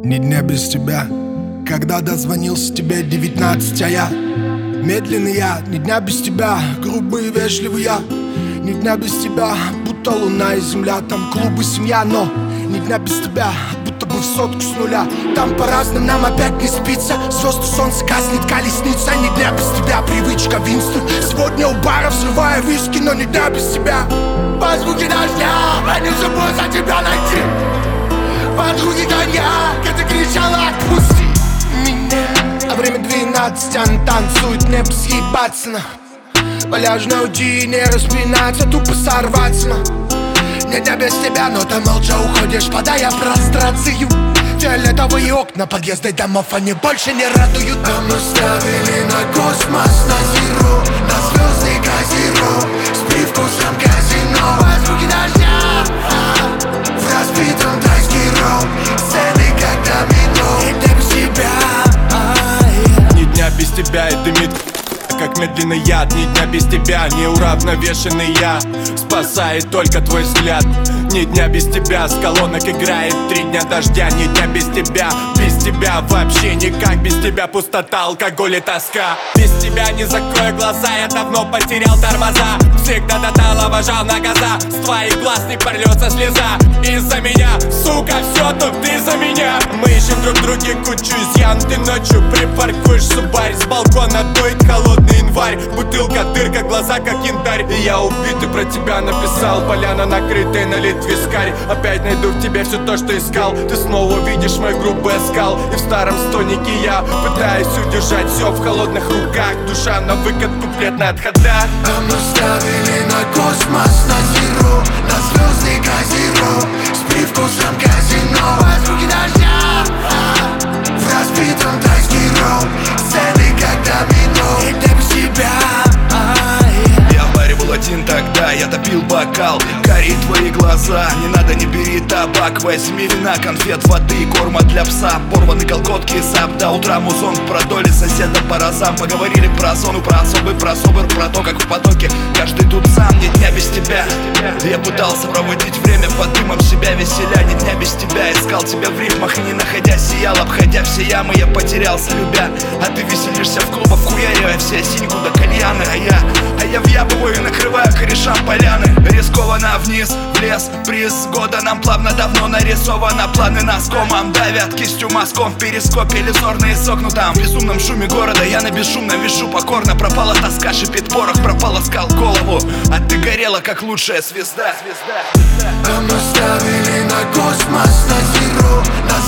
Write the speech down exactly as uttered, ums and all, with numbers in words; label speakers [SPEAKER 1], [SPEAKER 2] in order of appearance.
[SPEAKER 1] Ни дня без тебя. Когда дозвонился тебе девятнадцать, а я медленный я. Ни дня без тебя, грубый и вежливый я. Ни дня без тебя, будто луна и земля. Там клубы, семья, но ни дня без тебя, будто бы в сотку с нуля. Там по-разному нам опять не спится. Звезды, солнце, гаснет колесница. Ни дня без тебя, привычка Винстон. Сегодня у бара взрываю виски, но ни дня без тебя. По звуке дождя, они забыл за тебя найти. Подруги коньяк, это кричала отпусти меня. А время двенадцать, она танцует, небо съебаться на пляжно уйти и не распинаться, тупо сорваться на ни дня без тебя, но ты молча уходишь, подая прострацию. Фиолетовые окна подъезда домов, они больше не радуют. А мы ставили на космос, на зеро, на звезды газиро, с привкусом казино. По звуке дождя, в разбитом тайский ром, сцены как домино. Ни дня без тебя,
[SPEAKER 2] ни дня без тебя, и дымит как медленный яд. Ни дня без тебя, неуравновешенный я. Спасает только твой взгляд. Ни дня без тебя, с колонок играет три дня дождя. Ни дня без тебя, без тебя вообще никак. Без тебя пустота, алкоголь и тоска. Без тебя не закрою глаза, я давно потерял тормоза. Всегда тотал обожал на газа. С твоих глаз не польется слеза. Из-за меня, сука, все тут ты за меня. Мы ищем друг друге кучу изъян. Ты ночью припаркуешь Субарь, с балкона дует холодный январь. Бутылка, дырка, глаза как янтарь. И я убитый про тебя написал. Поляна накрытая, налит вискарь. Опять найду в тебе все то, что искал. Ты снова увидишь мой грубый оскал. И в старом стонике я пытаюсь удержать все в холодных руках. Душа на выкат, куплет на отходах.
[SPEAKER 1] а мы ставили на космос, на зеро, на звезды газиро, с привкусом казино. По звуке дождя, в разбитом тайский ром, сцены как домино. Ни дня без тебя.
[SPEAKER 3] Я в баре был один тогда, я допил бокал. Гори твои глаза, не надо, не бери табак. Возьми вина, конфет, воды и корма для пса. Порваны колготки и сап, до утра музон. Про доли соседа по разам. Поговорили про зону, про особый, про собор, про то, как в потоке каждый тут сам. Ни дня без тебя. Я пытался проводить время под дымом себя веселя. Ни дня без тебя, искал тебя в рифмах и не находя сиял. Обходя все ямы, я потерялся, любя. А ты веселишься в клубах, хуяривая все синьку до кальяны. А я, а я въябываю и накрываю корешам поляны. Рискованно вниз, в лес, приз года нам плавно давно нарисовано. Планы нас комом давят, кистью мазком в перископе. Иллюзорные согнутом в безумном шуме города. Я на бесшумном вешу покорно. Пропала тоска, шипит порох, пропала скал голову. А ты горела, как лучшая звезда, звезда, звезда.
[SPEAKER 1] А мы ставили на космос, на зеро, на